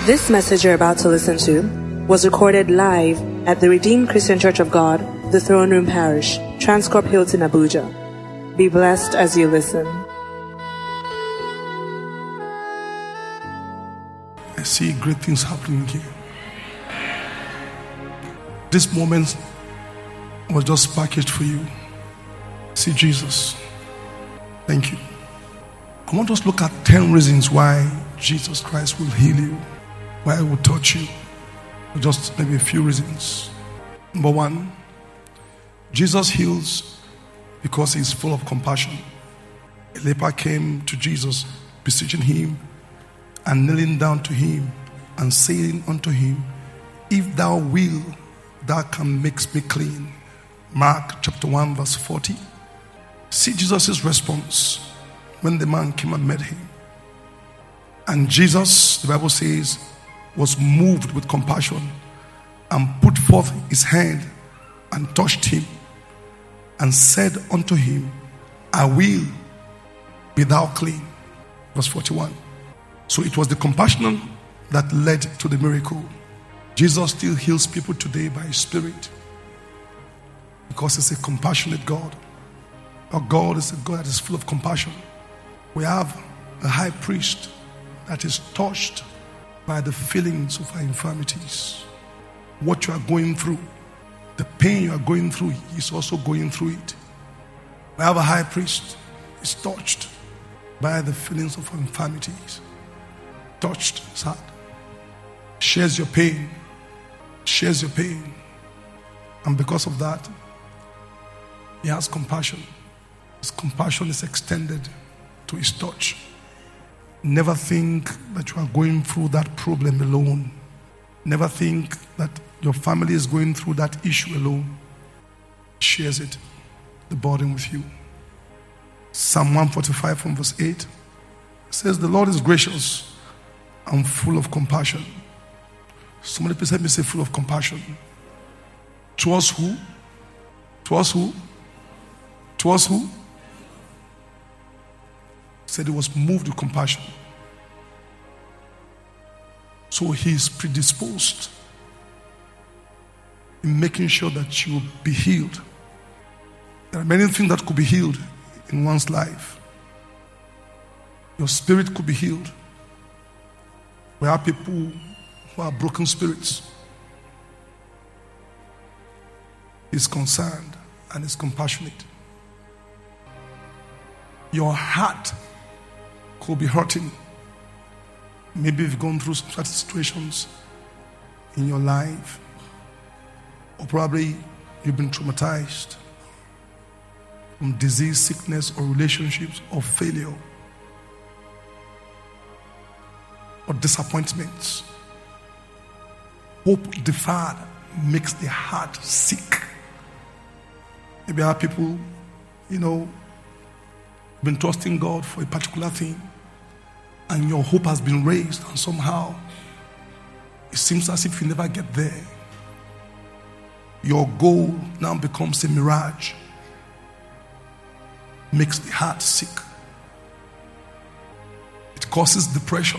This message you're about to listen to was recorded live at the Redeemed Christian Church of God, the Throne Room Parish, Transcorp Hilton, Abuja. Be blessed as you listen. I see great things happening here. This moment was just packaged for you. See Jesus. Thank you. I want us to look at 10 reasons why Jesus Christ will heal you, why he will touch you. Just maybe a few reasons. Number one, Jesus heals because he is full of compassion. A leper came to Jesus, beseeching him and kneeling down to him and saying unto him, "If thou wilt, thou can make me clean." Mark chapter 1 verse 40. See Jesus' response when the man came and met him. And Jesus, the Bible says, was moved with compassion and put forth his hand and touched him and said unto him, "I will be thou clean." Verse 41. So it was the compassion that led to the miracle. Jesus still heals people today by his Spirit because he's a compassionate God. Our God is a God that is full of compassion. We have a high priest that is touched by the feelings of our infirmities. What you are going through, the pain you are going through, he is also going through it. We have a high priest, is touched by the feelings of our infirmities. Touched his heart. Shares your pain. Shares your pain. And because of that, he has compassion. His compassion is extended to his touch. Never think that you are going through that problem alone. Never think that your family is going through that issue alone. Shares it, the burden with you. Psalm 145 from verse 8 says, "The Lord is gracious and full of compassion." Somebody please help me say full of compassion. Towards who? Towards who? Towards who? Said he was moved with compassion. So he is predisposed in making sure that you will be healed. There are many things that could be healed in one's life. Your spirit could be healed. We have people who are broken spirits. He's concerned and is compassionate. Your heart could be hurting. Maybe you've gone through some certain situations in your life, or probably you've been traumatized from disease, sickness, or relationships, or failure, or disappointments. Hope deferred makes the heart sick. Maybe there are people, been trusting God for a particular thing, and your hope has been raised, and somehow it seems as if you never get there. Your goal now becomes a mirage. Makes the heart sick. It causes depression.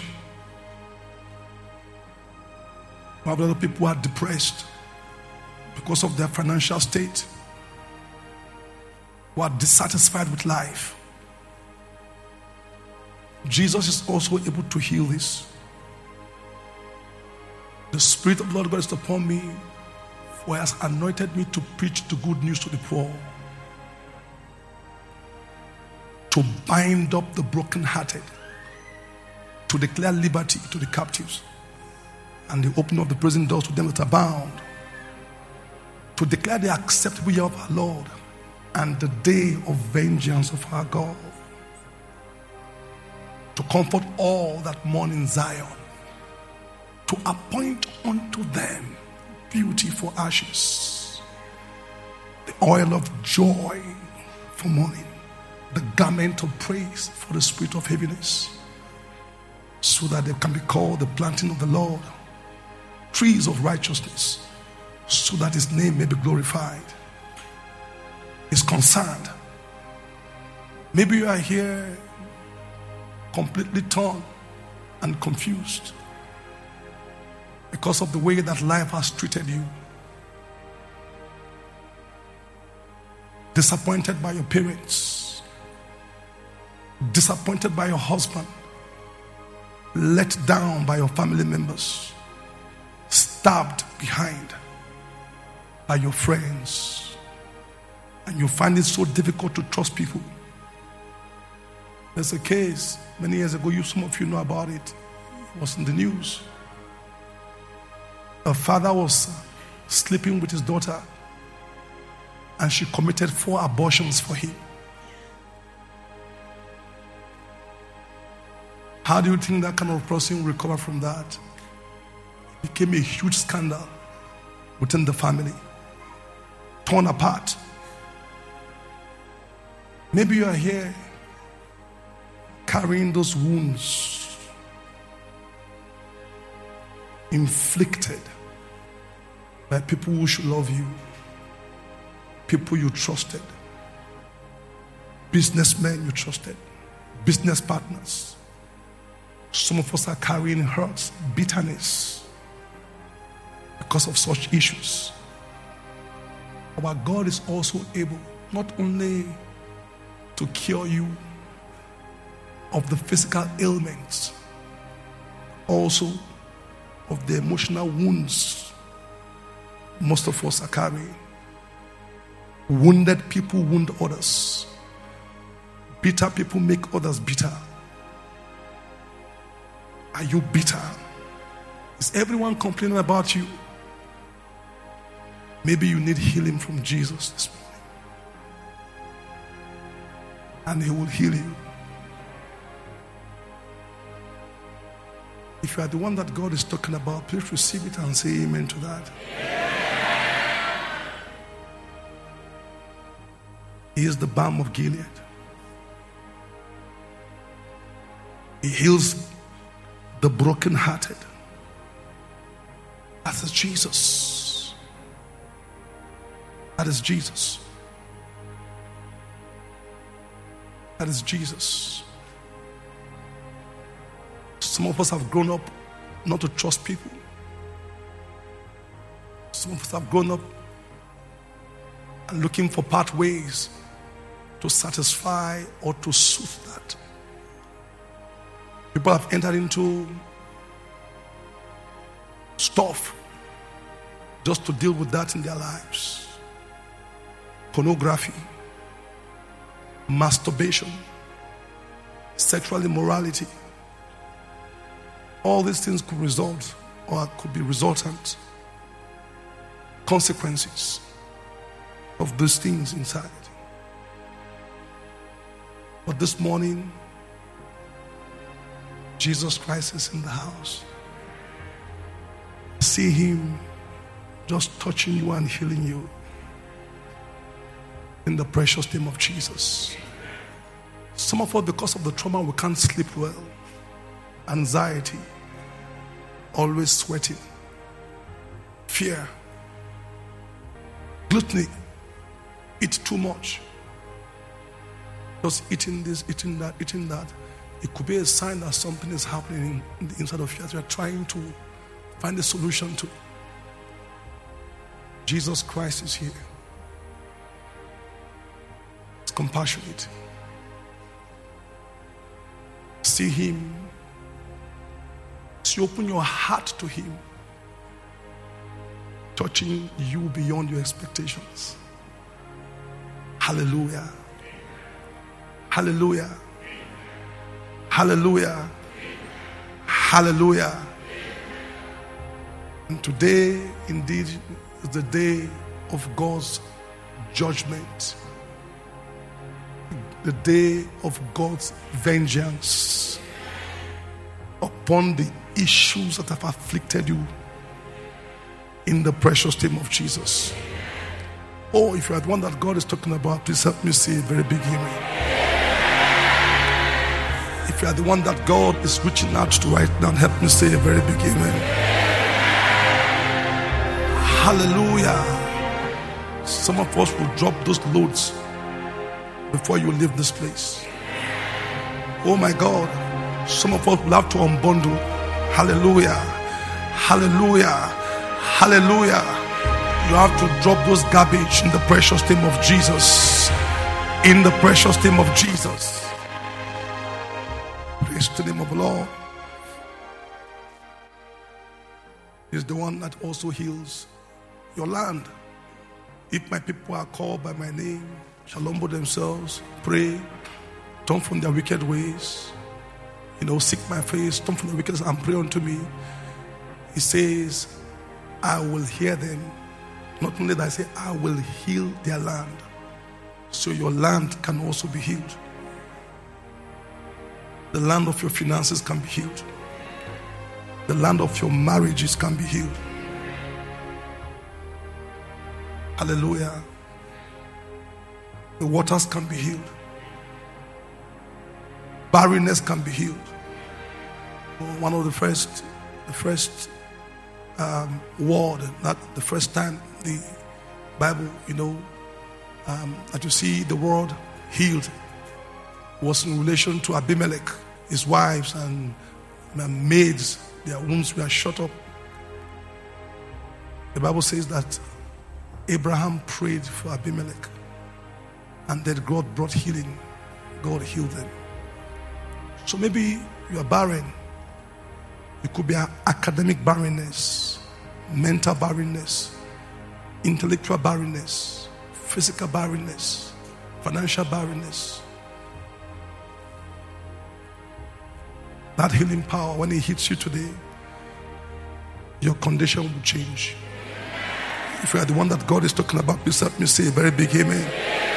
We have a lot of people who are depressed because of their financial state, who are dissatisfied with life. Jesus is also able to heal this. The Spirit of the Lord God is upon me, for he has anointed me to preach the good news to the poor, to bind up the brokenhearted, to declare liberty to the captives, and the opening of the prison doors to them that are bound, to declare the acceptable year of our Lord and the day of vengeance of our God, to comfort all that mourn in Zion, to appoint unto them beauty for ashes, the oil of joy for mourning, the garment of praise for the spirit of heaviness, so that they can be called the planting of the Lord, trees of righteousness, so that his name may be glorified. He's concerned. Maybe you are here completely torn and confused. because of the way that life has treated you. Disappointed by your parents, disappointed by your husband, let down by your family members, stabbed behind by your friends, and you find it so difficult to trust people. There's a case many years ago, some of you know about it. It was in the news. A father was sleeping with his daughter, and she committed 4 abortions for him. How do you think that kind of person will recover from that? It became a huge scandal within the family, torn apart. Maybe you are here carrying those wounds inflicted by people who should love you, people you trusted, businessmen you trusted, business partners. Some of us are carrying hurts, bitterness because of such issues. Our God is also able not only to cure you of the physical ailments, also of the emotional wounds most of us are carrying. Wounded people wound others. Bitter people make others bitter. Are you bitter? Is everyone complaining about you? Maybe you need healing from Jesus this morning, and He will heal you. If you are the one that God is talking about, please receive it and say amen to that. He is the balm of Gilead. He heals the brokenhearted. That is Jesus. That is Jesus. That is Jesus. Some of us have grown up not to trust people. Some of us have grown up and looking for pathways to satisfy or to soothe that. People have entered into stuff just to deal with that in their lives. Pornography, masturbation, sexual immorality. All these things could result or could be resultant consequences of these things inside. But this morning, Jesus Christ is in the house. See Him just touching you and healing you in the precious name of Jesus. Some of us, because of the trauma, we can't sleep well. Anxiety, always sweating, fear, gluttony, eat too much, just eating this, eating that, eating that. It could be a sign that something is happening in the inside of you as you are trying to find a solution to. Jesus Christ is here. He's compassionate. See Him. See, open your heart to Him, touching you beyond your expectations. Hallelujah. Hallelujah. Hallelujah. Hallelujah. And today, indeed, is the day of God's judgment. The day of God's vengeance upon the issues that have afflicted you in the precious name of Jesus. Oh, if you are the one that God is talking about, please help me say a very big amen. If you are the one that God is reaching out to right now, help me say a very big amen. Hallelujah. Some of us will drop those loads before you leave this place. Oh my God. Some of us will have to unbundle. Hallelujah. Hallelujah. Hallelujah. You have to drop those garbage in the precious name of Jesus. In the precious name of Jesus. Praise the name of the Lord. He is the one that also heals your land. If my people are called by my name, shall humble themselves, pray, turn from their wicked ways, seek my face, turn from their wicked ways and pray unto me. He says, I will hear them. Not only that, I say, I will heal their land. So your land can also be healed. The land of your finances can be healed. The land of your marriages can be healed. Hallelujah. The waters can be healed. Barrenness can be healed. One of the first word, not the first time the Bible, that you see the word healed was in relation to Abimelech, his wives and maids. Their wombs were shut up. The Bible says that Abraham prayed for Abimelech, and that God brought healing. God healed them. So maybe you are barren. It could be an academic barrenness, mental barrenness, intellectual barrenness, physical barrenness, financial barrenness. That healing power, when it hits you today, your condition will change. If you are the one that God is talking about, please help me say a very big amen.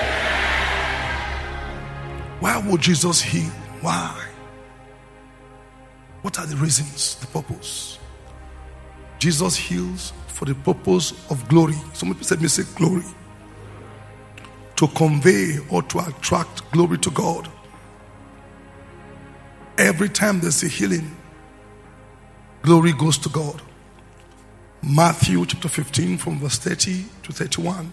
Why would Jesus heal? Why? What are the reasons, the purpose? Jesus heals for the purpose of glory. Some people said me say glory. To convey or to attract glory to God. Every time there's a healing, glory goes to God. Matthew chapter 15 from verse 30 to 31.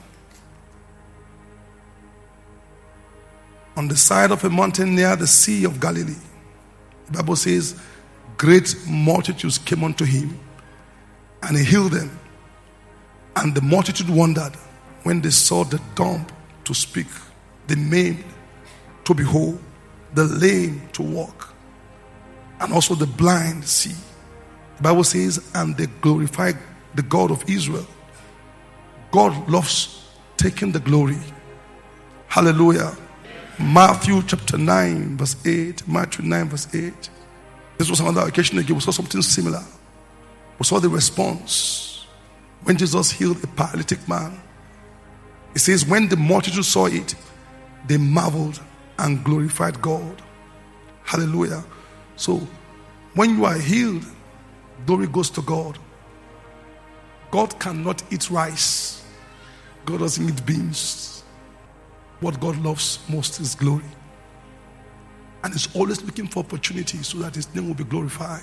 On the side of a mountain near the Sea of Galilee, the Bible says, great multitudes came unto him, and he healed them. And the multitude wondered when they saw the dumb to speak, the maimed to behold, the lame to walk, and also the blind see. The Bible says, and they glorified the God of Israel. God loves taking the glory. Hallelujah. Matthew chapter 9 verse 8. Matthew 9 verse 8. This was another occasion again. We saw something similar. We saw the response when Jesus healed a paralytic man. It says, when the multitude saw it, they marveled and glorified God. Hallelujah. So, when you are healed, glory goes to God. God cannot eat rice. God doesn't eat beans. What God loves most is glory. And He's always looking for opportunities so that His name will be glorified.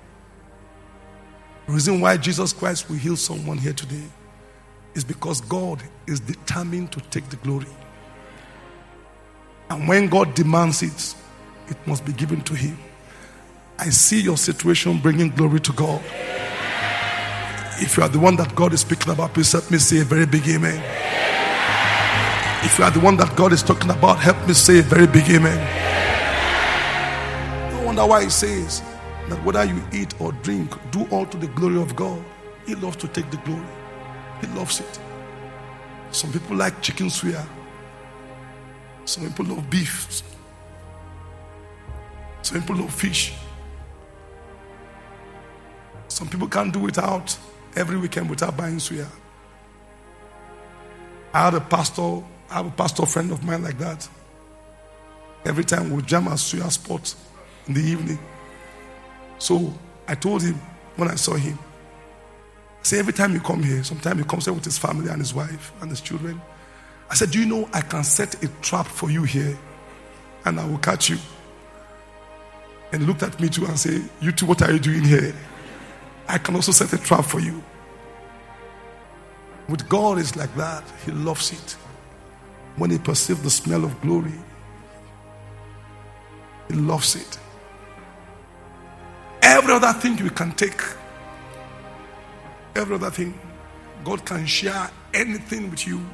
The reason why Jesus Christ will heal someone here today is because God is determined to take the glory. And when God demands it, it must be given to Him. I see your situation bringing glory to God. If you are the one that God is speaking about, please help me say a very big amen. If you are the one that God is talking about, help me say a very big amen. No wonder why He says that whether you eat or drink, do all to the glory of God. He loves to take the glory. He loves it. Some people like chicken suya. Some people love beef. Some people love fish. Some people can't do without every weekend without buying suya. I have a pastor friend of mine like that. Every time we jam at suya spot in the evening. So I told him when I saw him, I said, every time you come here, sometimes he comes here with his family and his wife and his children. I said, do you know I can set a trap for you here and I will catch you? And he looked at me too and said, you two, what are you doing here? I can also set a trap for you. With God, it's like that. He loves it. When He perceives the smell of glory, He loves it. Every other thing you can take, every other thing. God can share anything with you.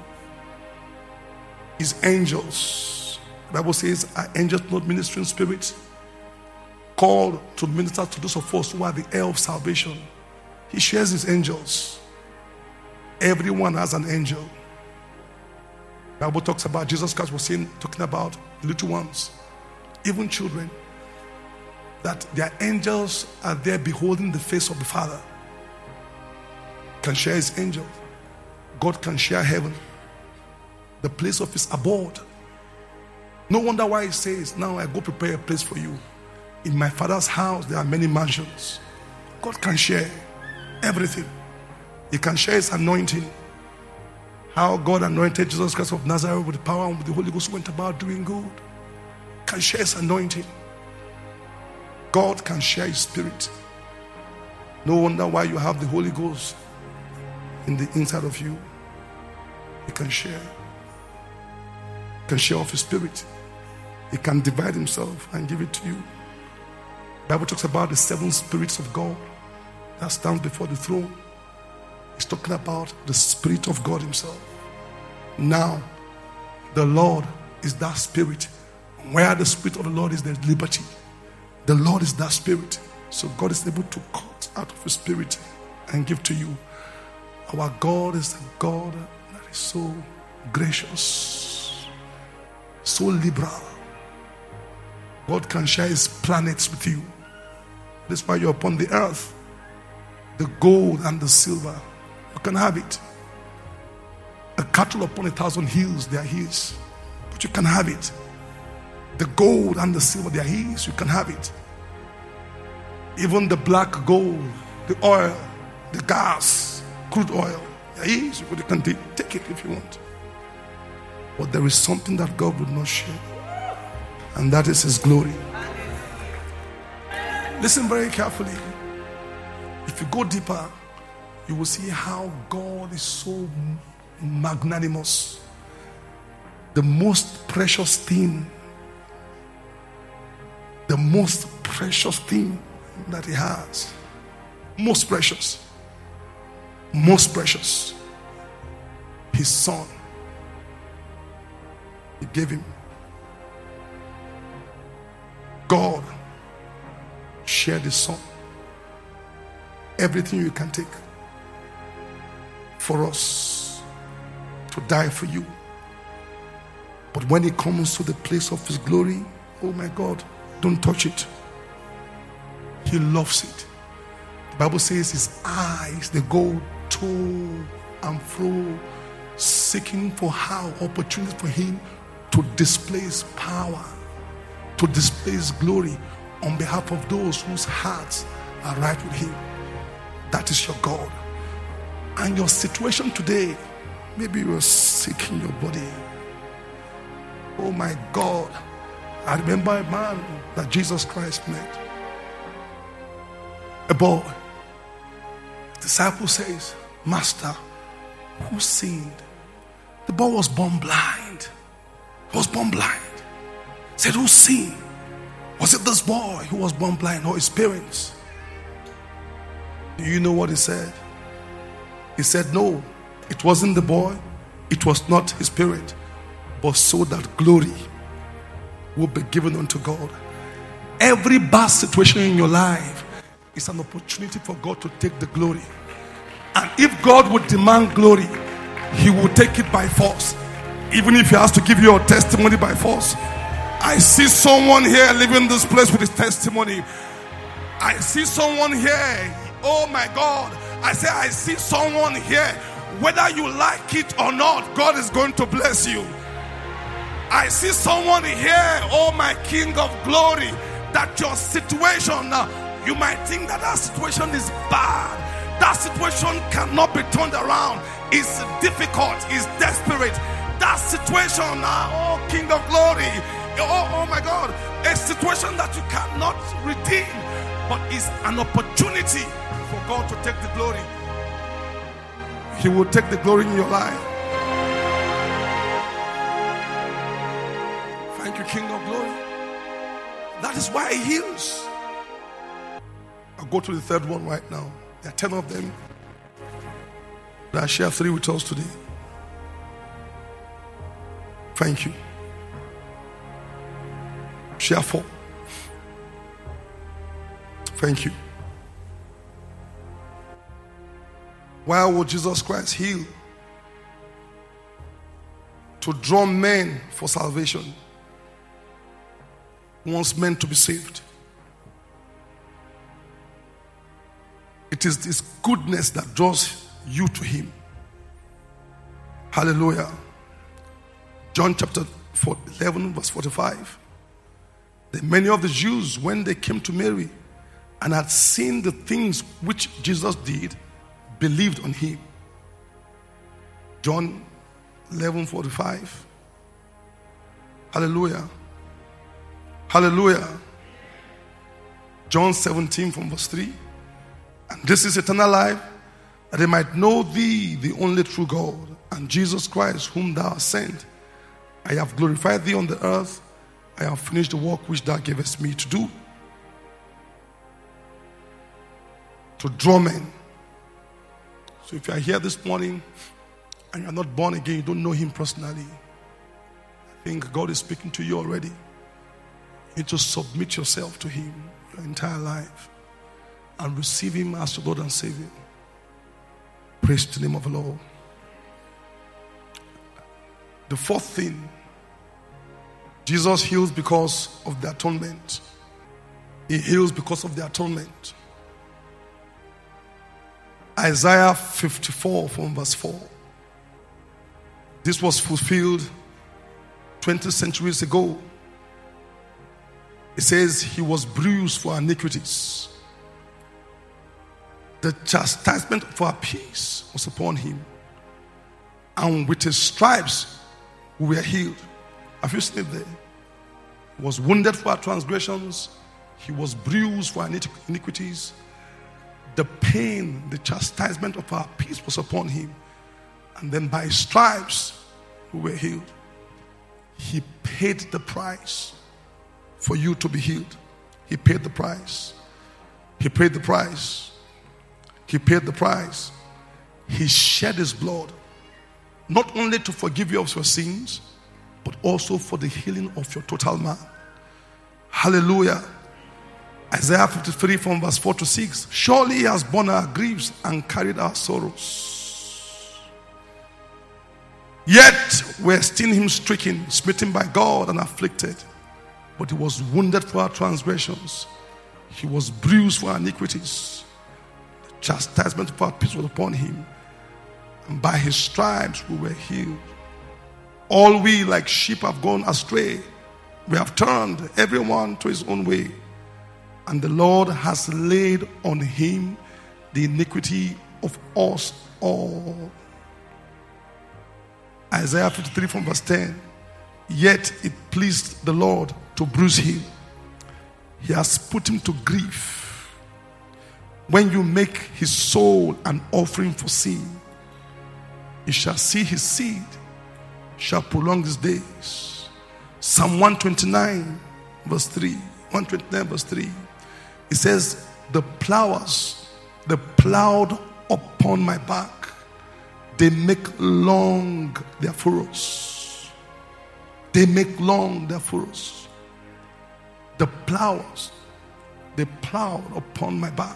His angels, the Bible says, are angels not ministering spirits, called to minister to those of us who are the heir of salvation. He shares his angels. Everyone has an angel. The Bible talks about, Jesus Christ was talking about little ones, even children, that their angels are there beholding the face of the Father. Can share his angels. God can share heaven, the place of his abode. No wonder why he says, now I go prepare a place for you. In my Father's house there are many mansions. God can share everything. He can share his anointing. How God anointed Jesus Christ of Nazareth with the power and with the Holy Ghost, went about doing good. Can share his anointing. God can share his spirit. No wonder why you have the Holy Ghost in the inside of you. He can share. He can share of his spirit. He can divide himself and give it to you. The Bible talks about the 7 spirits of God that stands before the throne. He's talking about the Spirit of God himself. Now, the Lord is that Spirit. Where the Spirit of the Lord is, there's liberty. The Lord is that Spirit. So God is able to cut out of his Spirit and give to you. Our God is a God that is so gracious, so liberal. God can share his planets with you. That's why you're upon the earth. The gold and the silver, you can have it. A cattle upon 1,000 hills, they are his. But you can have it. The gold and the silver, they are his. You can have it. Even the black gold, the oil, the gas, crude oil, they are his. You can take it if you want. But there is something that God would not share, and that is his glory. Listen very carefully. If you go deeper, you will see how God is so magnanimous. The most precious thing that he has, most precious, his son, he gave him. God shared his son. Everything you can take for us, to die for you. But when he comes to the place of his glory, oh my God, don't touch it. He loves it. The Bible says his eyes, they go to and fro, seeking for how opportunity for him to display his power, to display his glory on behalf of those whose hearts are right with him. That is your God. And your situation today, maybe you are sick in your body. Oh my God. I remember a man that Jesus Christ met. A boy. The disciple says, Master, who sinned? The boy was born blind. He was born blind. Said, who sinned? Was it this boy who was born blind or his parents? Do you know what he said? He said, no, it wasn't the boy. It was not his parent. But so that glory will be given unto God. Every bad situation in your life is an opportunity for God to take the glory. And if God would demand glory, he will take it by force. Even if he has to give you a testimony by force. I see someone here leaving this place with his testimony. I see someone here. Oh my God. I say I see someone here. Whether you like it or not, God is going to bless you. I see someone here, oh my King of glory, that your situation, you might think that situation is bad. That situation cannot be turned around. It's difficult, it's desperate. That situation, oh King of glory, oh my God, a situation that you cannot redeem, but it's an opportunity for God to take the glory. He will take the glory in your life. Thank you, King of glory. That is why he heals. I'll go to the third one right now. There are 10 of them. That share 3 with us today. Thank you. Share 4. Thank you. Why would Jesus Christ heal? To draw men for salvation. He wants men to be saved. It is this goodness that draws you to him. Hallelujah. John chapter 11 verse 45. Many of the Jews, when they came to Mary and had seen the things which Jesus did, believed on him. John 11:45. Hallelujah. Hallelujah. John 17 from verse 3. And this is eternal life, that they might know thee, the only true God, and Jesus Christ, whom thou hast sent. I have glorified thee on the earth. I have finished the work which thou gavest me to do. To draw men. So if you are here this morning and you are not born again, you don't know him personally, I think God is speaking to you already. You need to submit yourself to him your entire life and receive him as your Lord and Savior. Praise the name of the Lord. The fourth thing, Jesus heals because of the atonement. He heals because of the atonement. Isaiah 54 from verse 4. This was fulfilled 20 centuries ago. It says, he was bruised for our iniquities. The chastisement for our peace was upon him. And with his stripes we were healed. Have you seen it there? He was wounded for our transgressions. He was bruised for our iniquities. The pain, the chastisement of our peace was upon him. And then by his stripes we were healed. He paid the price for you to be healed. He paid the price. He paid the price. He paid the price. He shed his blood, not only to forgive you of your sins, but also for the healing of your total man. Hallelujah. Isaiah 53 from verse 4 to 6. Surely he has borne our griefs and carried our sorrows. Yet we esteem him stricken, smitten by God and afflicted. But he was wounded for our transgressions. He was bruised for our iniquities. The chastisement of our peace was upon him. And by his stripes we were healed. All we like sheep have gone astray. We have turned everyone to his own way. And the Lord has laid on him the iniquity of us all. Isaiah 53 from verse 10. Yet it pleased the Lord to bruise him. He has put him to grief. When you make his soul an offering for sin, he shall see his seed, shall prolong his days. Psalm 129 verse 3. 129 verse 3. It says, the plowers, they plowed upon my back. They make long their furrows. They make long their furrows. The plowers, they plowed upon my back.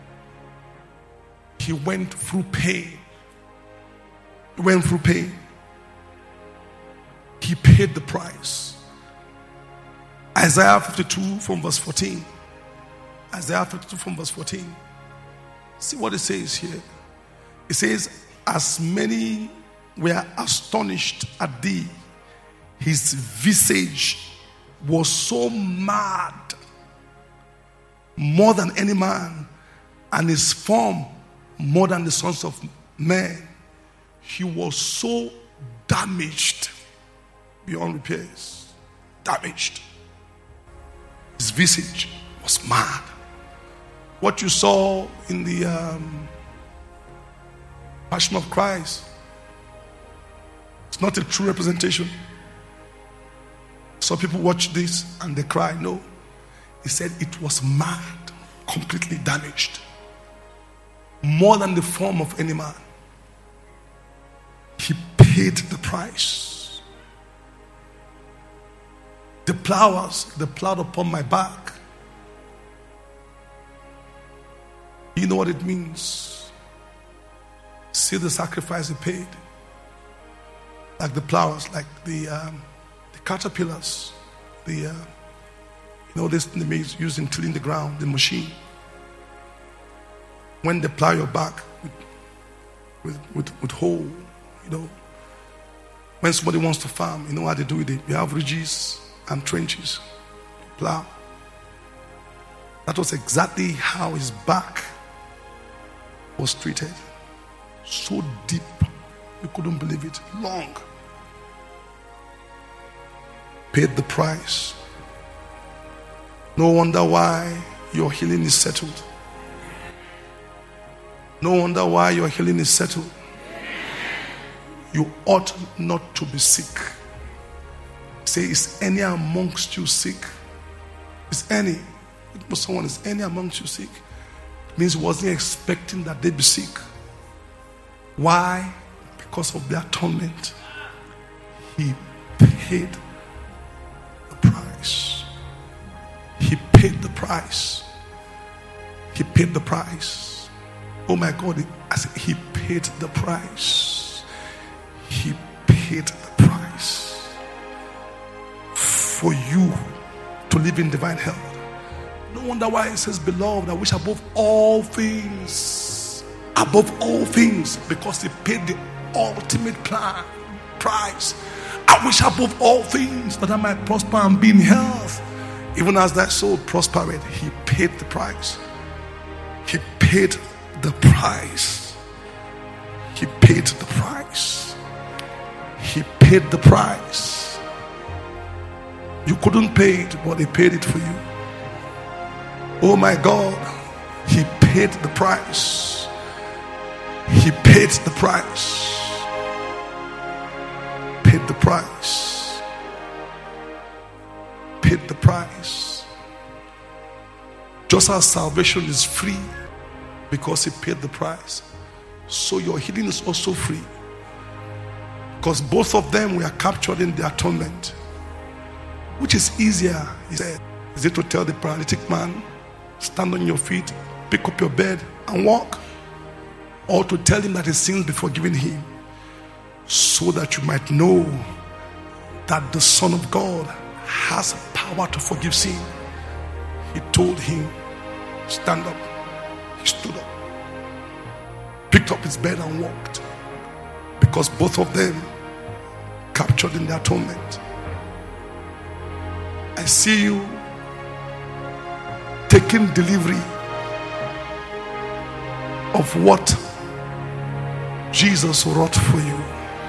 He went through pain. He went through pain. He paid the price. Isaiah 52 from verse 14. Isaiah 52 from verse 14. See what it says here. It says, as many were astonished at thee, his visage was so mad, more than any man, and his form more than the sons of men. He was so damaged beyond repairs. Damaged. His visage was mad. What you saw in the Passion of Christ, it's not a true representation. Some people watch this and they cry. No. He said it was mad, completely damaged. More than the form of any man. He paid the price. The plowers, they plowed upon my back. You know what it means? See the sacrifice he paid. Like the plowers, like the caterpillars, this thing they use in tilling the ground, the machine. When they plow your back with hoe, when somebody wants to farm, you know how they do it? You have ridges and trenches. Plow. That was exactly how his back was treated. So deep, you couldn't believe it. Long. Paid the price. No wonder why your healing is settled. No wonder why your healing is settled. You ought not to be sick. Say, is any amongst you sick? Is any? Someone is any amongst you sick? It means he wasn't expecting that they'd be sick. Why? Because of the atonement. He paid the price. He paid the price. He paid the price. Oh my God, I said he paid the price. He paid the price for you to live in divine health. No wonder why it says, beloved, I wish above all things, because he paid the ultimate price. I wish above all things that I might prosper and be in health, even as thy soul prospered. He paid the price. He paid the price. He paid the price. He paid the price. You couldn't pay it, but he paid it for you. Oh my God, he paid the price. He paid the price. Paid the price. Paid the price. Just as salvation is free because he paid the price, so your healing is also free, because both of them were captured in the atonement. Which is easier, he said? Is it to tell the paralytic man, stand on your feet, pick up your bed and walk? Or to tell him that his sins be forgiven him, so that you might know that the Son of God has power to forgive sin? He told him, stand up. He stood up, picked up his bed and walked, because both of them captured in the atonement. I see you taking delivery of what Jesus wrought for you.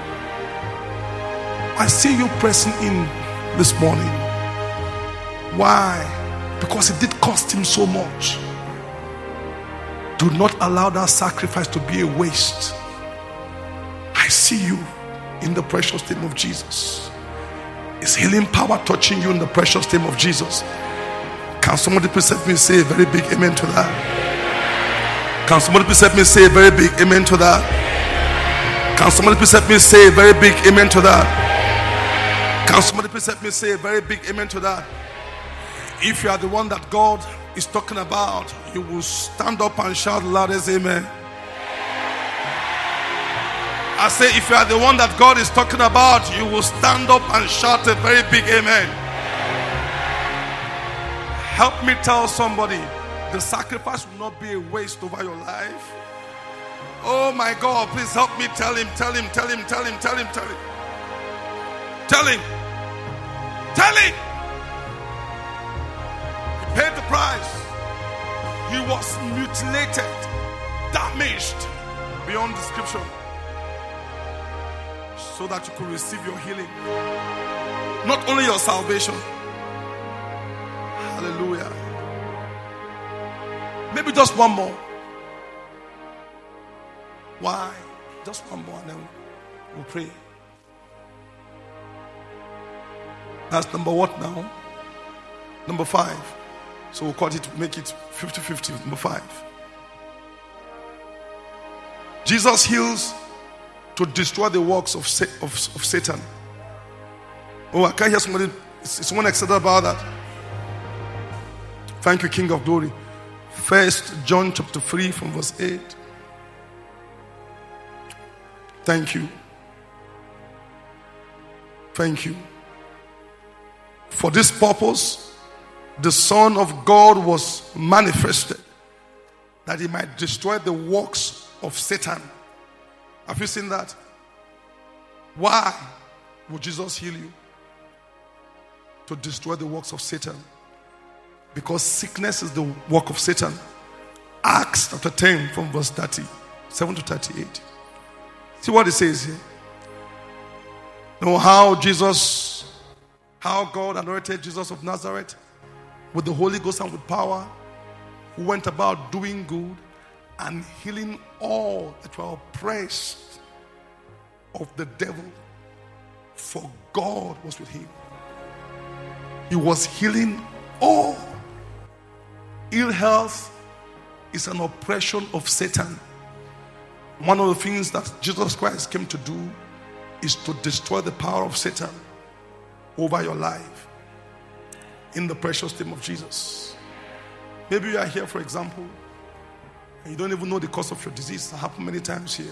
I see you pressing in this morning. Why? Because it did cost him so much. Do not allow that sacrifice to be a waste. I see you in the precious name of Jesus. Is healing power touching you in the precious name of Jesus? Can somebody please help me say a very big amen to that? Can somebody please help me say a very big amen to that? Can somebody please help me say a very big amen to that? Can somebody please help me say a very big amen to that? If you are the one that God is talking about, you will stand up and shout the loudest amen. I say, if you are the one that God is talking about, you will stand up and shout a very big amen. Help me tell somebody, the sacrifice will not be a waste over your life. Oh my God, please help me tell him. Tell him. He paid the price. He was mutilated, damaged beyond description, so that you could receive your healing. Not only your salvation. Hallelujah. Maybe just one more. Why? Just one more and then we'll pray. That's number what now? Number 5. So we'll cut it, make it 50-50. Number 5. Jesus heals to destroy the works of Satan. Oh, I can't hear somebody. Is someone excited about that? Thank you, King of Glory. 1 John chapter 3 from verse 8. Thank you. Thank you. For this purpose, the Son of God was manifested, that he might destroy the works of Satan. Have you seen that? Why would Jesus heal you? To destroy the works of Satan. Because sickness is the work of Satan. Acts chapter 10 from verse 37 to 38. See what it says here. Know how God anointed Jesus of Nazareth with the Holy Ghost and with power, who went about doing good and healing all that were oppressed of the devil, for God was with him. He was healing all. Ill health is an oppression of Satan. One of the things that Jesus Christ came to do is to destroy the power of Satan over your life in the precious name of Jesus. Maybe you are here, for example, and you don't even know the cause of your disease. It happened many times here.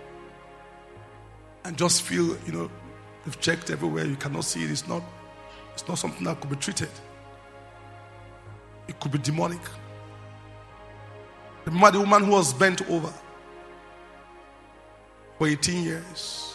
And just feel, you've checked everywhere, you cannot see it. It's not something that could be treated. It could be demonic. Remember the woman who was bent over for 18 years.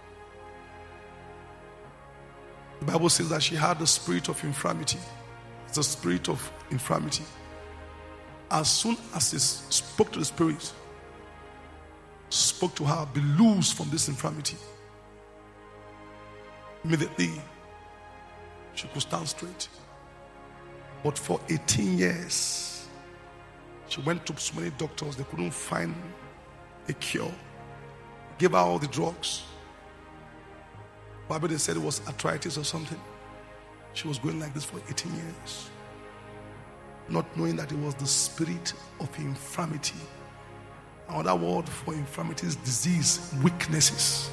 The Bible says that she had the spirit of infirmity. It's a spirit of infirmity. As soon as he spoke to the spirit, spoke to her, be loose from this infirmity. Immediately, she could stand straight. But for 18 years, she went to so many doctors, they couldn't find a cure. Gave her all the drugs. Bible, they said it was arthritis or something. She was going like this for 18 years. Not knowing that it was the spirit of infirmity. Another word for infirmity is disease, weaknesses.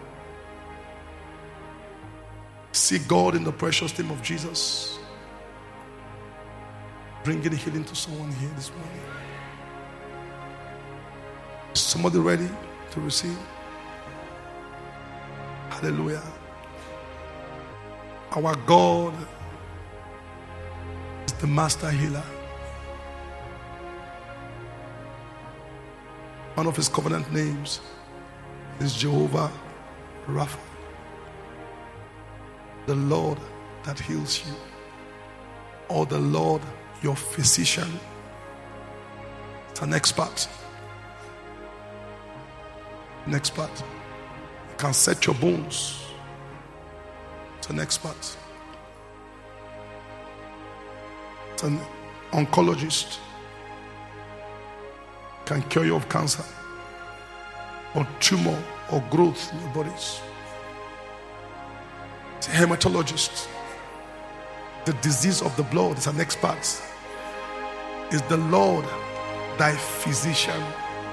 See God in the precious name of Jesus bringing healing to someone here this morning. Is somebody ready to receive? Hallelujah. Our God is the master healer. One of his covenant names is Jehovah Rapha, the Lord that heals you, or the Lord your physician. It's an expert. An expert. He can set your bones. It's an expert. It's an oncologist. Can cure you of cancer or tumor or growth in your bodies. It's a hematologist. The disease of the blood is an expert. Is the Lord thy physician,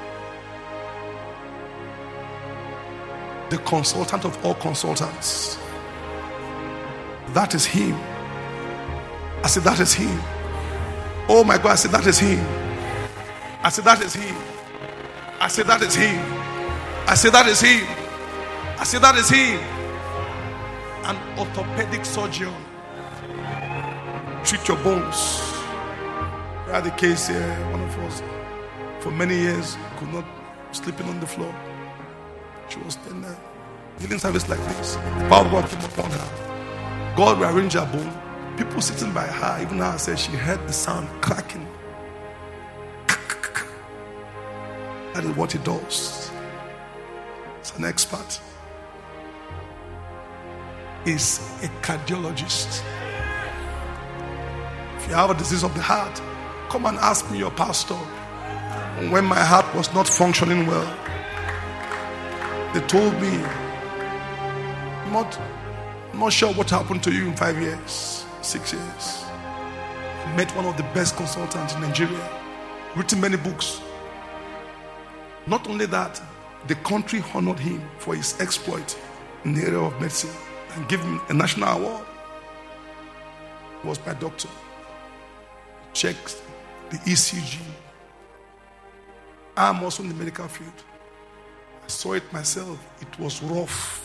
the consultant of all consultants. That is him. I said that is him. Oh my God, I said that is him. I said that is him. I said that is him. I said that is him. I said that is him. An orthopedic surgeon. Treat your bones. We had a case here, one of us, for many years, could not sleeping on the floor. She was in there, healing service like this. The power of God came upon her. God rearranged her bone. People sitting by her, even her, said she heard the sound cracking. That is what he does. It's an expert. He's a cardiologist. If you have a disease of the heart, come and ask me, your pastor, when my heart was not functioning well. They told me, I'm not sure what happened to you in 5 years, 6 years. I met one of the best consultants in Nigeria, written many books. Not only that, the country honored him for his exploit in the area of medicine and gave him a national award. He was my doctor. He checked the ECG. I'm also in the medical field. I saw it myself. It was rough.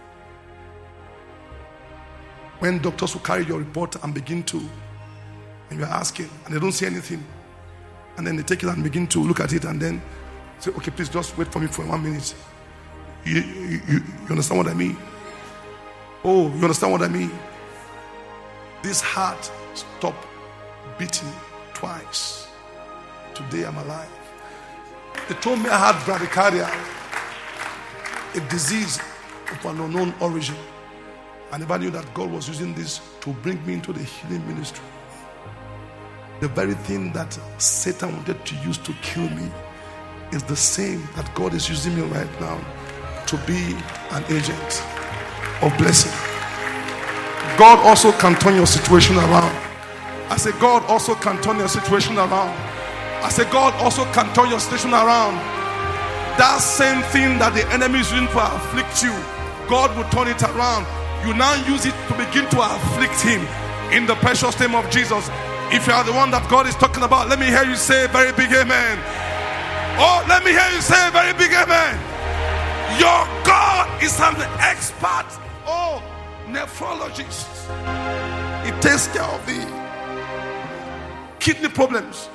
When doctors will carry your report and begin to, and you're asking, and they don't see anything, and then they take it and begin to look at it, and then say, okay, please just wait for me for 1 minute. You understand what I mean? Oh, you understand what I mean? This heart stopped beating twice. Today I'm alive. They told me I had bradycardia, a disease of an unknown origin. I never knew that God was using this to bring me into the healing ministry. The very thing that Satan wanted to use to kill me is the same that God is using me right now to be an agent of blessing. God also can turn your situation around. I say God also can turn your situation around. I say God also can turn your situation around. That same thing that the enemy is using to afflict you, God will turn it around. You now use it to begin to afflict him in the precious name of Jesus. If you are the one that God is talking about, let me hear you say a very big amen. Oh, let me hear you say a very big amen. Your God is an expert. Oh, nephrologist. He takes care of the kidney problems.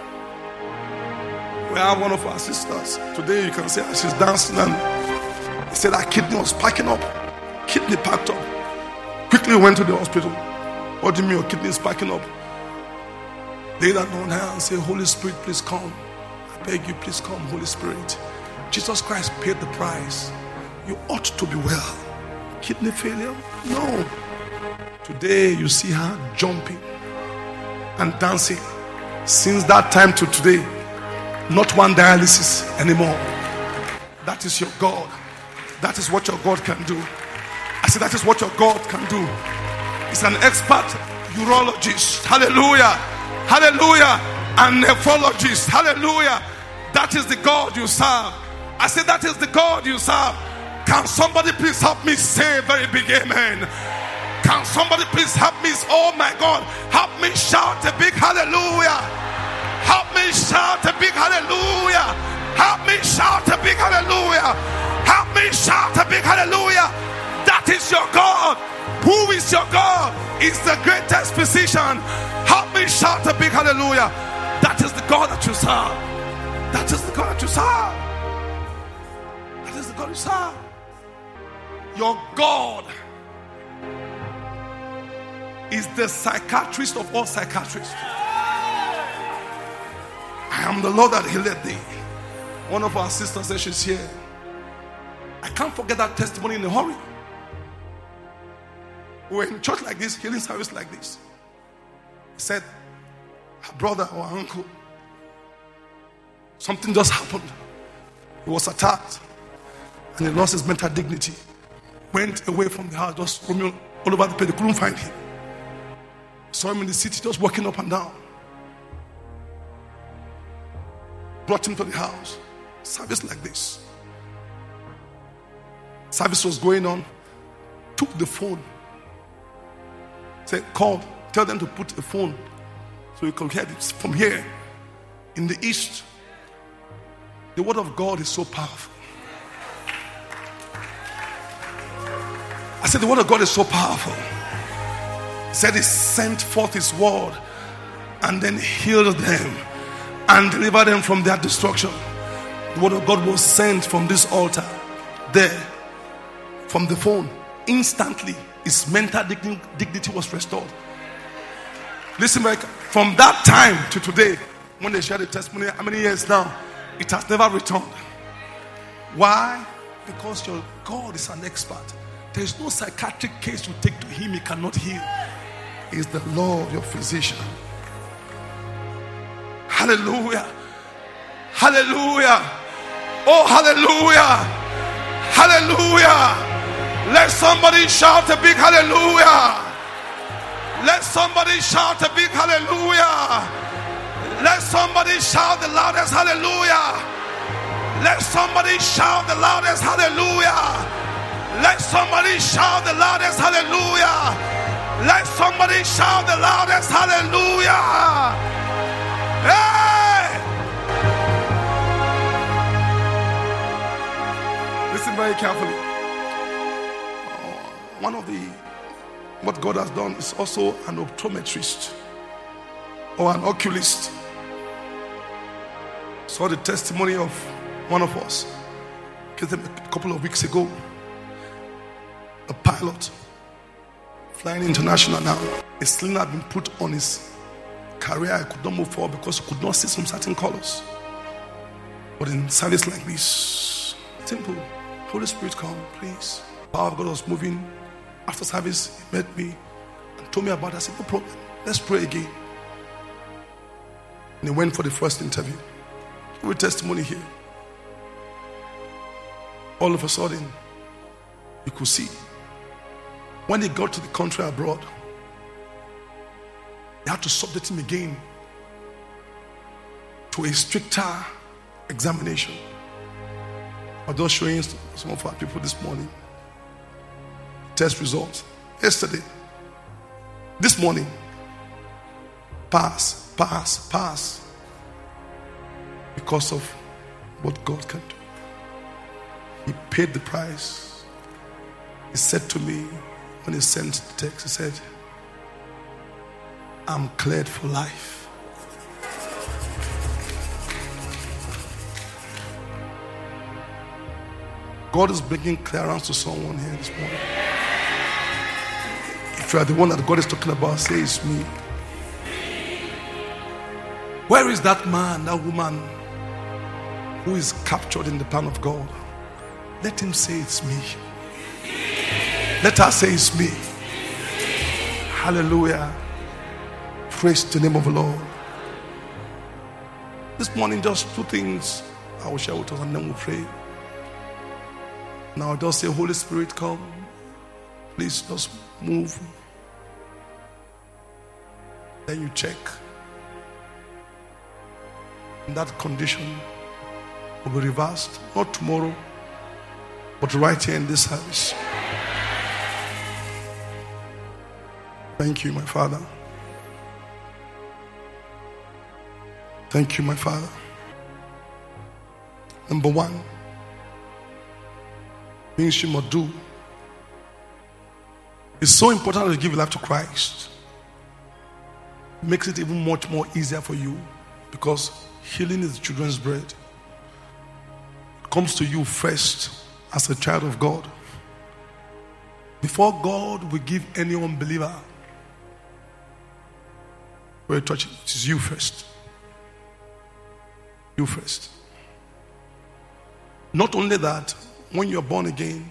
We have one of our sisters. Today you can see her, she's dancing and he said her kidney was packing up. Kidney packed up. Quickly went to the hospital. What do you mean your kidney is packing up? Lay that on her and say, Holy Spirit, please come. I beg you, please come, Holy Spirit. Jesus Christ paid the price. You ought to be well. Kidney failure? No. Today you see her jumping and dancing. Since that time to today, not one dialysis anymore. That is your God. That is what your God can do. I said that is what your God can do. He's an expert urologist. Hallelujah. Hallelujah. And nephrologist. Hallelujah. That is the God you serve. I said that is the God you serve. Can somebody please help me say a very big amen? Can somebody please help me? Oh my God. Help me shout a big hallelujah. Help me shout a big hallelujah. Help me shout a big hallelujah. Help me shout a big hallelujah. That is your God. Who is your God? Is the greatest physician. Help me shout a big hallelujah. That is the God that you serve. That is the God that you serve. That is the God you serve. Your God is the psychiatrist of all psychiatrists. I am the Lord that healed thee. One of our sisters says she's here. I can't forget that testimony in a hurry. We were in church like this, healing service like this. He said, her brother or uncle, something just happened. He was attacked and he lost his mental dignity. Went away from the house, just roaming all over the place. They couldn't find him. Saw him in the city, just walking up and down. Brought him to the house. Service like this. Service was going on. Took the phone. Said, call. Tell them to put a phone so you can hear this from here in the east. The word of God is so powerful. I said the word of God is so powerful. He said he sent forth his word and then healed them and delivered them from their destruction. The word of God was sent from this altar there, from the phone. Instantly his mental dignity was restored. Listen, from that time to today, when they share the testimony, how many years now? It has never returned. Why? Because your God is an expert. There is no psychiatric case you take to him, he cannot heal. He is the Lord, your physician. Hallelujah. Hallelujah. Oh, hallelujah. Hallelujah. Let somebody shout a big hallelujah. Let somebody shout a big hallelujah. Let somebody shout the loudest hallelujah. Let somebody shout the loudest hallelujah. Let somebody shout the loudest hallelujah. Let somebody shout the loudest hallelujah. Hey! Listen very carefully. One of what God has done is also an optometrist or an oculist. Saw the testimony of one of us a couple of weeks ago. A pilot flying international now. A sling had been put on his career. He could not move forward because he could not see some certain colors. But in service like this, simple. Holy Spirit, come, please. The power of God was moving. After service, he met me and told me about it. I said, no problem. Let's pray again. And he went for the first interview. Give a testimony here. All of a sudden, you could see. When he got to the country abroad, they had to subject him again to a stricter examination. I'm just showing some of our people this morning test results. Yesterday, this morning, pass. Because of what God can do. He paid the price. He said to me, when he sent the text, he said, I'm cleared for life. God is bringing clearance to someone here this morning. If you are the one that God is talking about, say it's me. Where is that man, that woman who is captured in the plan of God? Let him say it's me. Let her say it's me. Hallelujah. Praise the name of the Lord. This morning, just two things I will share with us and then we'll pray. Now just say, Holy Spirit, come. Please just move. Then you check. And that condition will be reversed. Not tomorrow, but right here in this service. Thank you, my Father. Thank you, my Father. Number one, things you must do. It's so important that you give your life to Christ. It makes it even much more easier for you because healing is children's bread. It comes to you first as a child of God. Before God will give any unbeliever a touch, it is you first. You first. Not only that, when you're born again,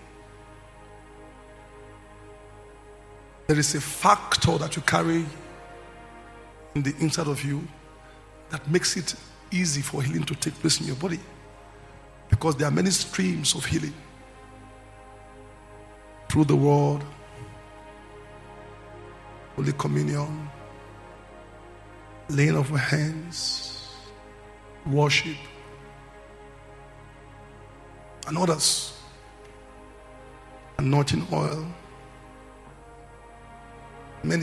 there is a factor that you carry in the inside of you that makes it easy for healing to take place in your body. Because there are many streams of healing. Through the word, Holy Communion, laying of hands, worship, and others. Anointing oil. Many.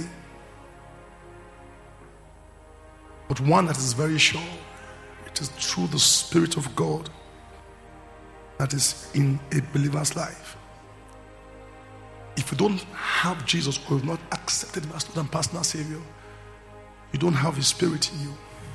But one that is very sure, it is through the Spirit of God that is in a believer's life. If you don't have Jesus or you've not accepted him as Lord and personal Savior, you don't have his Spirit in you.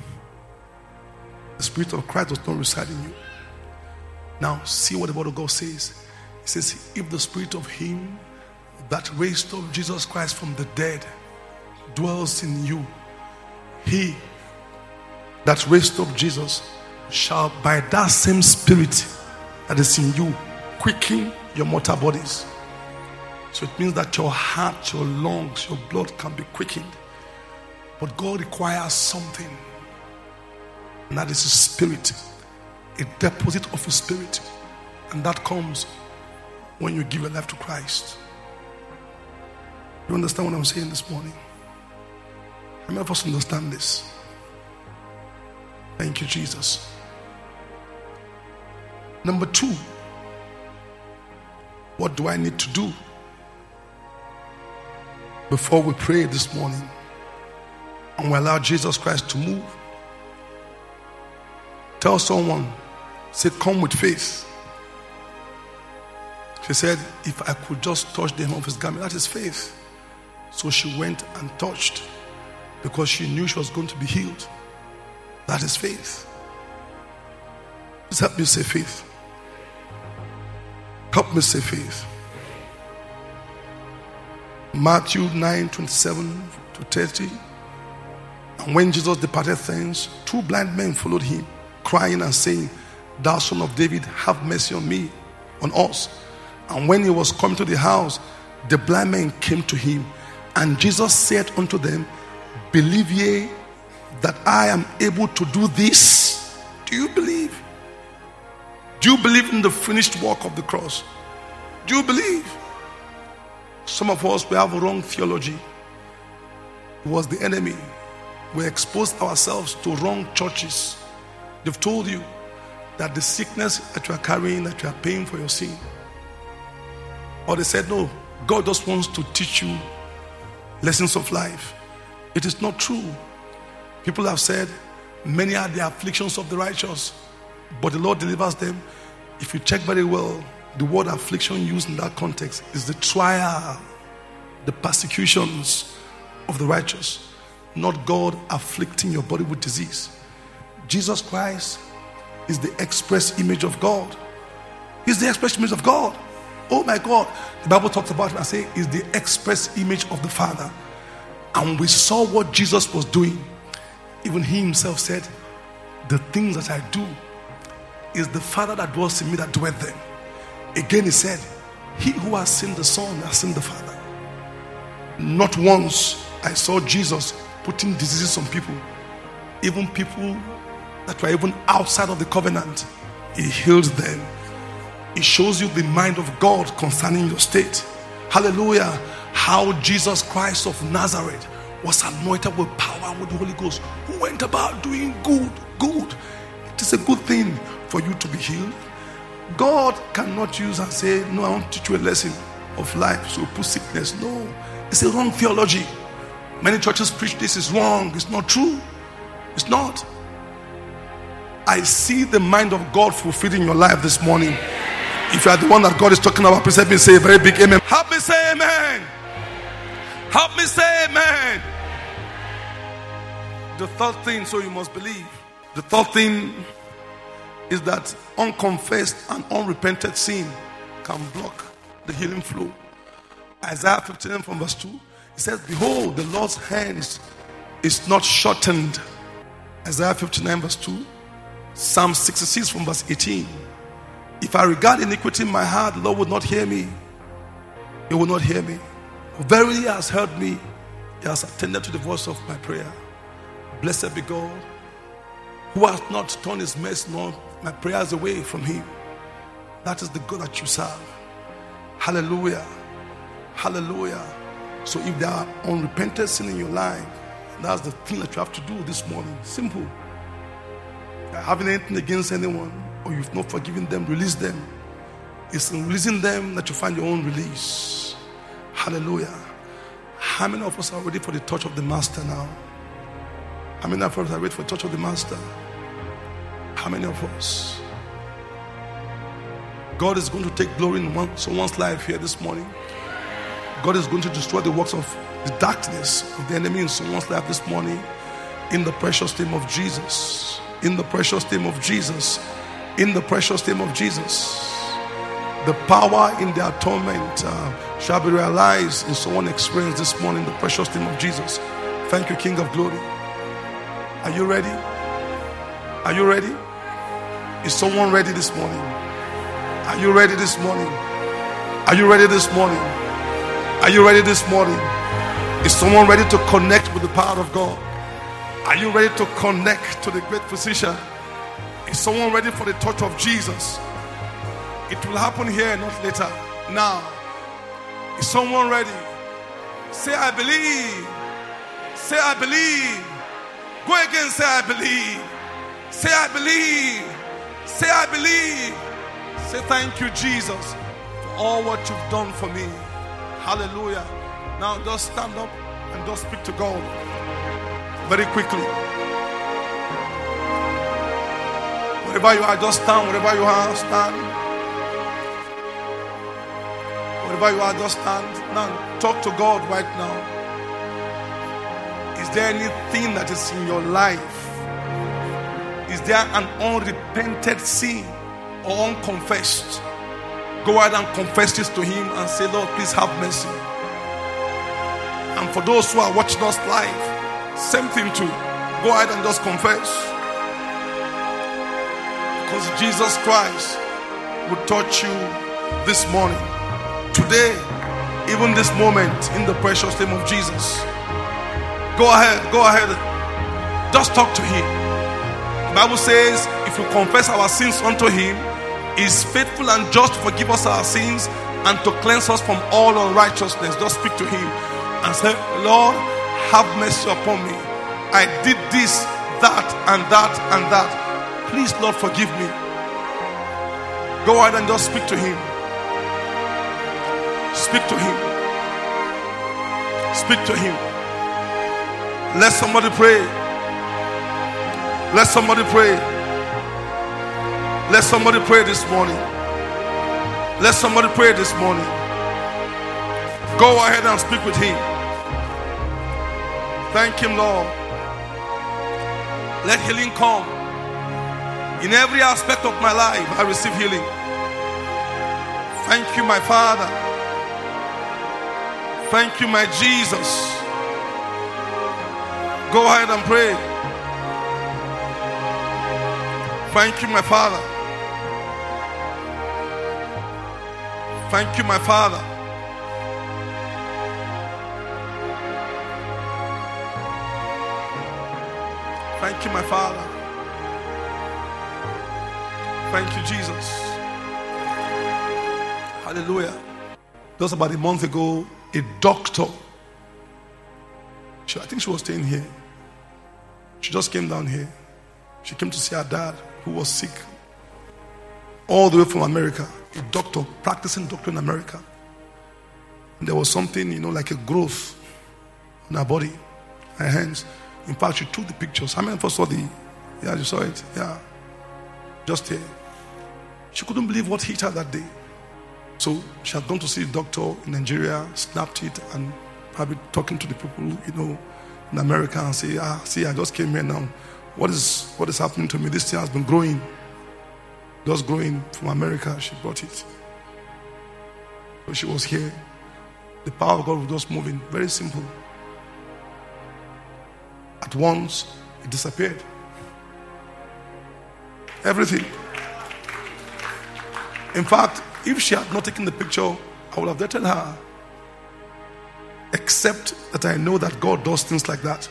The Spirit of Christ does not reside in you. Now, see what the word of God says. It says, if the Spirit of him that raised up Jesus Christ from the dead dwells in you, he that raised up Jesus shall by that same Spirit that is in you quicken your mortal bodies. So it means that your heart, your lungs, your blood can be quickened. But God requires something, and that is his Spirit, a deposit of his Spirit. And that comes when you give your life to Christ. You understand what I'm saying this morning? How many of us understand this? Thank you, Jesus. Number 2, what do I need to do before we pray this morning and we allow Jesus Christ to move? Tell someone, say, come with faith. She said, if I could just touch the hem of his garment, that is faith. So she went and touched because she knew she was going to be healed. That is faith. Please help me say faith. Help me say faith. Matthew 9:27-30. And when Jesus departed thence, 2 blind men followed him, crying and saying, Thou son of David, have mercy on me, on us. And when he was come to the house, the blind men came to him. And Jesus said unto them, Believe ye that I am able to do this? Do you believe? Do you believe in the finished work of the cross? Do you believe? Some of us, we have wrong theology. It was the enemy. We exposed ourselves to wrong churches. They've told you that the sickness that you are carrying, that you are paying for your sin. Or they said, no, God just wants to teach you lessons of life. It is not true. People have said, many are the afflictions of the righteous, but the Lord delivers them. If you check very well, the word affliction used in that context is the trial, the persecutions of the righteous, not God afflicting your body with disease. Jesus Christ is the express image of God. He's the express image of God. Oh my God. The Bible talks about him and says he's the express image of the Father. And we saw what Jesus was doing. Even he himself said, the things that I do is the Father that dwells in me that dwelleth them. Again he said, he who has seen the Son has seen the Father. Not once I saw Jesus putting diseases on people. Even people that were even outside of the covenant, he healed them. It shows you the mind of God concerning your state. Hallelujah. How Jesus Christ of Nazareth was anointed with power and with the Holy Ghost, who went about doing good. It is a good thing for you to be healed. God cannot use and say, no, I want to teach you a lesson of life, so put sickness. No, it's a wrong theology. Many churches preach this is wrong. It's not true. It's not. I see the mind of God fulfilled in your life this morning. If you are the one that God is talking about, please help me say a very big amen. Help me say amen. Help me say amen. The third thing, so you must believe. The third thing is that unconfessed and unrepented sin can block the healing flow. Isaiah 59 from verse 2, it says, behold, the Lord's hand is not shortened. Isaiah 59 verse 2. Psalm 66 from verse 18. If I regard iniquity in my heart, the Lord will not hear me. He will not hear me. Verily he has heard me. He has attended to the voice of my prayer. Blessed be God, who has not turned his mercy nor my prayers away from him. That is the God that you serve. Hallelujah. Hallelujah. So if there are unrepented sin in your life, that's the thing that you have to do this morning. Simple. If you're having anything against anyone, or you've not forgiven them, release them. It's in releasing them that you find your own release. Hallelujah. How many of us are ready for the touch of the Master now? How many of us are ready for the touch of the Master? How many of us? God is going to take glory in someone's life here this morning. God is going to destroy the works of the darkness of the enemy in someone's life this morning. In the precious name of Jesus. In the precious name of Jesus. In the precious name of Jesus. The power in the atonement shall be realized in someone's experience this morning. In the precious name of Jesus. Thank you, King of Glory. Are you ready? Are you ready? Is someone ready this morning? Are you ready this morning? Are you ready this morning? Are you ready this morning? Is someone ready to connect with the power of God? Are you ready to connect to the great physician? Is someone ready for the touch of Jesus? It will happen here, not later. Now. Is someone ready? Say, I believe. Say, I believe. Go again, say, I believe. Say, I believe. Say, I believe. Say thank you, Jesus, for all what you've done for me. Hallelujah. Now just stand up and just speak to God very quickly. Wherever you are, just stand. Wherever you are, stand. Wherever you are, just stand. Now talk to God right now. Is there anything that is in your life? Is there an unrepented sin or unconfessed? Go ahead and confess this to Him and say, Lord, please have mercy. And for those who are watching us live, same thing too. Go ahead and just confess. Because Jesus Christ will touch you this morning, today, even this moment, in the precious name of Jesus. Go ahead. Just talk to Him. The Bible says, if we confess our sins unto Him, He is faithful and just to forgive us our sins and to cleanse us from all unrighteousness. Just speak to Him and say, Lord, have mercy upon me. I did this, that, and that, and that. Please, Lord, forgive me. Go ahead and just speak to Him. Speak to Him. Speak to Him. Let somebody pray. Let somebody pray. Let somebody pray this morning. Let somebody pray this morning. Go ahead and speak with Him. Thank Him, Lord. Let healing come. In every aspect of my life, I receive healing. Thank you, my Father. Thank you, my Jesus. Go ahead and pray. Thank you, my Father. Thank you, my Father. Thank you, my Father. Thank you, Jesus. Hallelujah. Just about a month ago, a doctor, I think she was staying here. She just came down here. She came to see her dad, who was sick, all the way from America. A doctor, practicing doctor in America. And there was something, like a growth in her body, her hands. In fact, she took the pictures. How many of us saw yeah, you saw it? Yeah. Just here. She couldn't believe what hit her that day. So she had gone to see a doctor in Nigeria, snapped it, and probably talking to the people, in America, and say, see, I just came here now. What is happening to me? This thing has been growing. Just growing from America. She brought it. So she was here. The power of God was just moving. Very simple. At once, it disappeared. Everything. In fact, if she had not taken the picture, I would have dated her. Except that I know that God does things like that.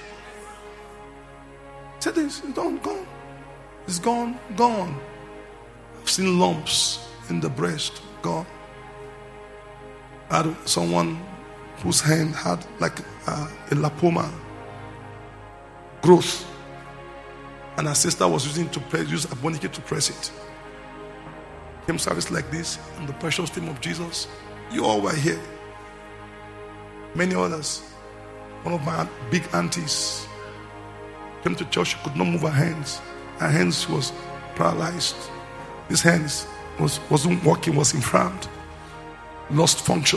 Say this, it's gone. It's gone. I've seen lumps in the breast, gone. I had someone whose hand had like a lipoma growth, and her sister was use abonike to press it. Came service like this, in the precious name of Jesus. You all were here. Many others. One of my big aunties came to church. She could not move her hands. Her hands was paralyzed. These hands wasn't working, was inflamed, lost function.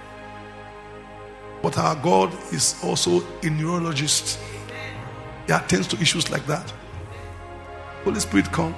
But our God is also a neurologist. He attends to issues like that. Holy Spirit come.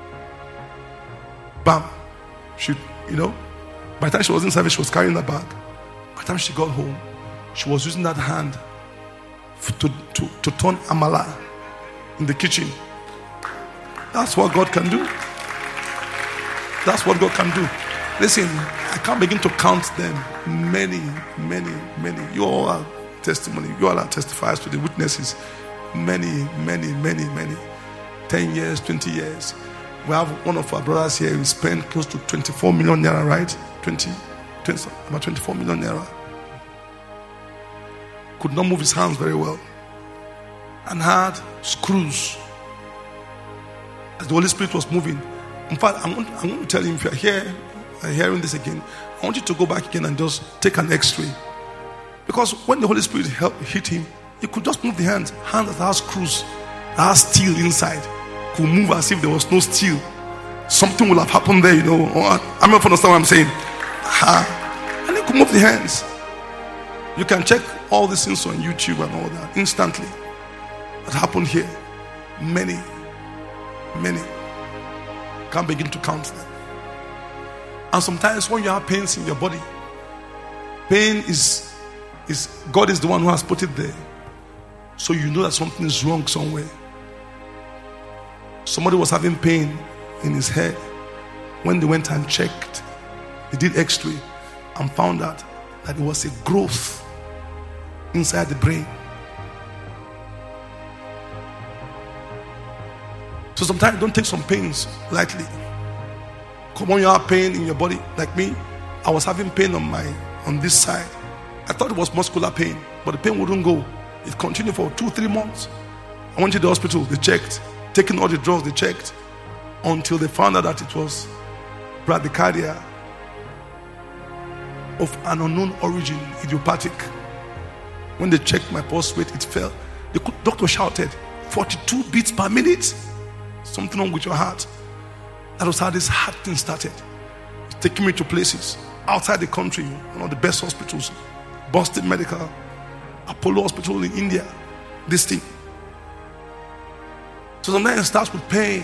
Bam. She, by the time she was in service, she was carrying the bag. By the time she got home, she was using that hand to turn amala in the kitchen. That's what God can do. That's what God can do. Listen, I can't begin to count them. Many. You all are testimony. You all are testifiers to the witnesses. Many. 10 years, 20 years. We have one of our brothers here who spent close to 24 million naira, right? About 24 million naira. Could not move his hands very well. And had screws. As the Holy Spirit was moving, In fact, I'm going to tell you, if you're here hearing this again, I want you to go back again and just take an x-ray. Because when the Holy Spirit hit him, he could just move the hands that has screws, that has steel inside, could move as if there was no steel. Something will have happened there, I'm not understand what I'm saying. And he could move the hands. You can check all these things on YouTube and all that instantly. That happened here. Many. Can't begin to count them. And sometimes when you have pains in your body, pain is God is the one who has put it there. So you know that something is wrong somewhere. Somebody was having pain in his head. When they went and checked, they did x-ray and found out that it was a growth inside the brain. So sometimes don't take some pains lightly. Come on, you have pain in your body, like me. I was having pain on this side. I thought it was muscular pain, but the pain wouldn't go. It continued for 2-3 months. I went to the hospital, they checked, taking all the drugs, they checked, until they found out that it was bradycardia of an unknown origin, idiopathic. When they checked my pulse rate, it fell. The doctor shouted, 42 beats per minute. Something wrong with your heart. That was how this heart thing started. It's taking me to places outside the country, one of the best hospitals, Boston Medical, Apollo Hospital in India. This thing. So sometimes it starts with pain.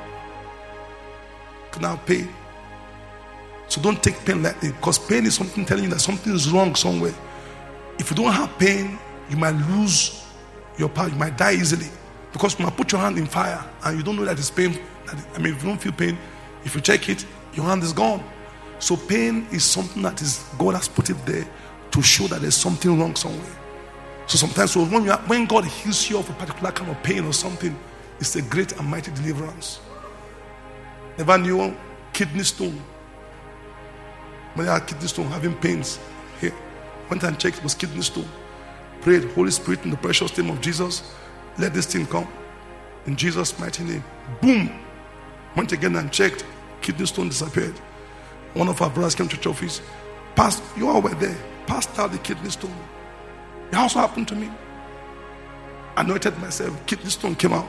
Can have pain. So don't take pain lightly, because pain is something telling you that something is wrong somewhere. If you don't have pain, you might lose your power. You might die easily. Because when I put your hand in fire and you don't know that it's pain, if you don't feel pain, if you check it, your hand is gone. So pain is something that God has put it there to show that there's something wrong somewhere. So sometimes when God heals you of a particular kind of pain or something, it's a great and mighty deliverance. Never knew kidney stone. When I had kidney stone, having pains here, went and checked, it was kidney stone. Prayed, Holy Spirit, in the precious name of Jesus, let this thing come. In Jesus' mighty name. Boom. Went again and checked. Kidney stone disappeared. One of our brothers came to church office. Pastor, you all were there. Passed out the kidney stone. It also happened to me. Anointed myself. Kidney stone came out.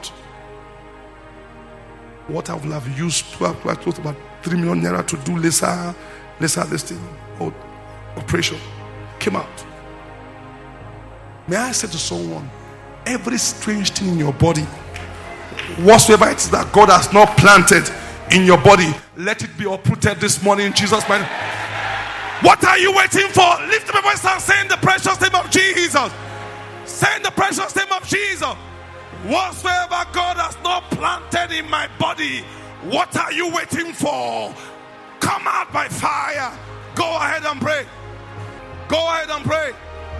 What I would have used to have close to about 3 million naira to do lesser this thing or operation came out. May I say to someone, every strange thing in your body, whatsoever it is that God has not planted in your body, let it be uprooted this morning in Jesus' name. What are you waiting for? Lift up your voice and say in the precious name of Jesus. Say in the precious name of Jesus. Whatsoever God has not planted in my body, what are you waiting for? Come out by fire. Go ahead and pray. Go ahead and pray.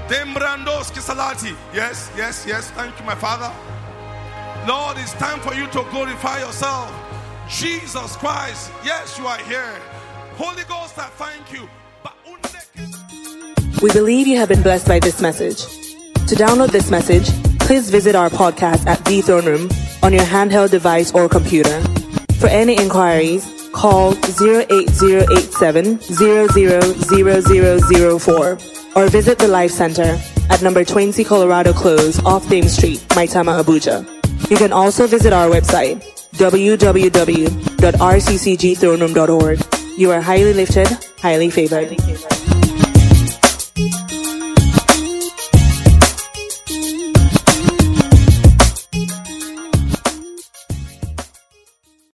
Yes. Thank you, my Father. Lord, it's time for you to glorify yourself. Jesus Christ, yes, you are here. Holy Ghost, I thank you. We believe you have been blessed by this message. To download this message, please visit our podcast at The Throne Room on your handheld device or computer. For any inquiries, call 08087 000004 or visit the Life Center at number 20 Colorado Close off Dame Street, Maitama, Abuja. You can also visit our website, www.rccgthroneroom.org. You are highly lifted, highly favored.